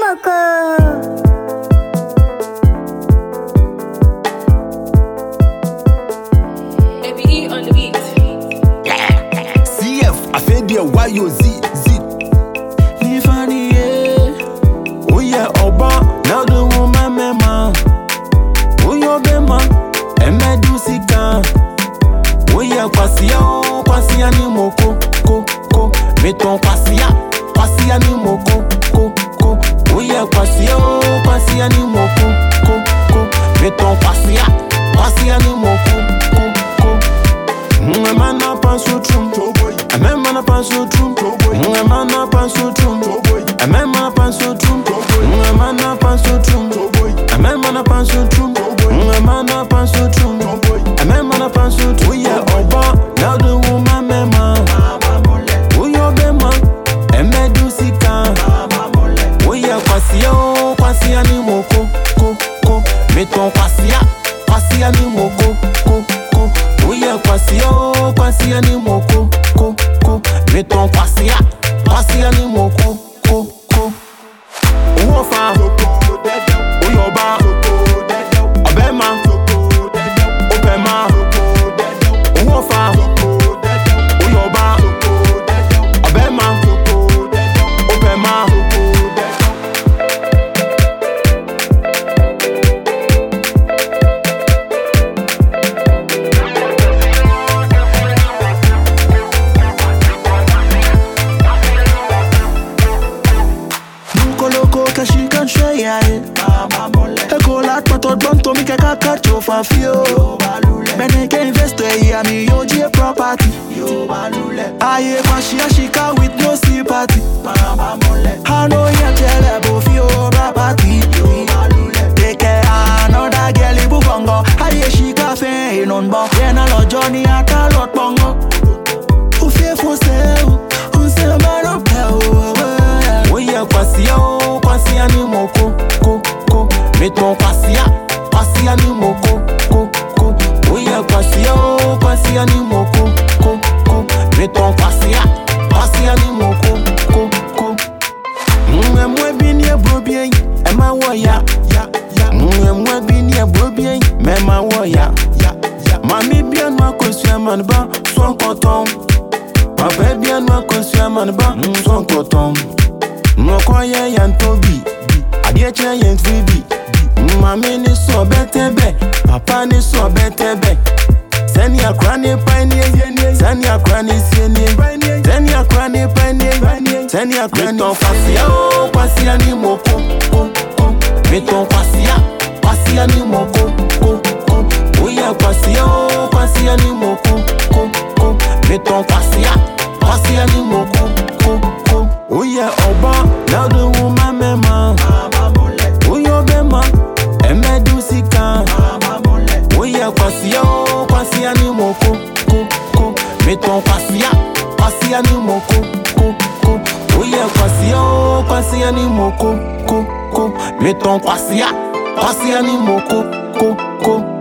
Coco. ABE on the beat. CF, I feel the YOZ. Nifani, yeah. Oh, yeah, Oba, now the woman, mema. Oh, yeah, Bema, and Medusika. Oh, yeah, Kwasia, ni moko, ko. Meton Kwasia, ni moko, ko. Oh, yeah, Kwasia, ni moko, ko. Meton Kwasia, ni moko, ko. Man up and so true, a man up and so true, a man up and so true, a man up and so true, a man up and so true, a man up and so true, a man up and so true, a man up and so true. Yeah, Oba, now the woman, mema. Oh, your bema, and Medusika. Oh, yeah, Kwasia, ni moko, ko. Meton Kwasia, ni moko, ko. Oh, yeah, Kwasia, ni moko, ko. Meton Kwasia, ni moko, ko. Uofa, Uyoba, Obema, Obema, Uofa, Uyoba, Obema, Obema. She can share it. Eko lat patot banto mi ke kakat yo fa fio. Mene ke investor ya mi yo je property. Aye kwa she can with no sympathy. Hano ya tele bo fio property. Take care another girl ibu bongo. Aye she ka fe inon bon. Yena lo Johnny ata lot bongo. U fie fo se se mano pe o. Oh yeah, Kwasia, ni moko, ko. Meton Kwasia, ni moko, ko. Oh yeah, Kwasia, ni moko, ko. Meton Kwasia, ni moko, ko. Mwe bini e brobien, ema wo ya. Mwe bini e brobien, mema wo ya. Mami bien ma kosua man ba, son coton. Papa bien ma kosua man ba, son coton. Mwokoye yantobi, adieche yentwibi. Mami ni so betebe, papa ni so betebe. Seni akrani panye, seni akrani sieni, seni akrani panye, seni akrani. Meton Kwasia, ni moko, ko. Meton Kwasia, ni moko, ko. Oh yeah, Kwasia, ni moko, ko. Meton Kwasia, ni moko, ko. Oh yeah, Oba, now the woman, mema. Oh your bema, and Medusika. Oh yeah, Kwasia, ni moko, ko. Meton Kwasia, ni moko, ko. Oh yeah, Kwasia, ni moko, ko. Meton Kwasia, ni moko, ko.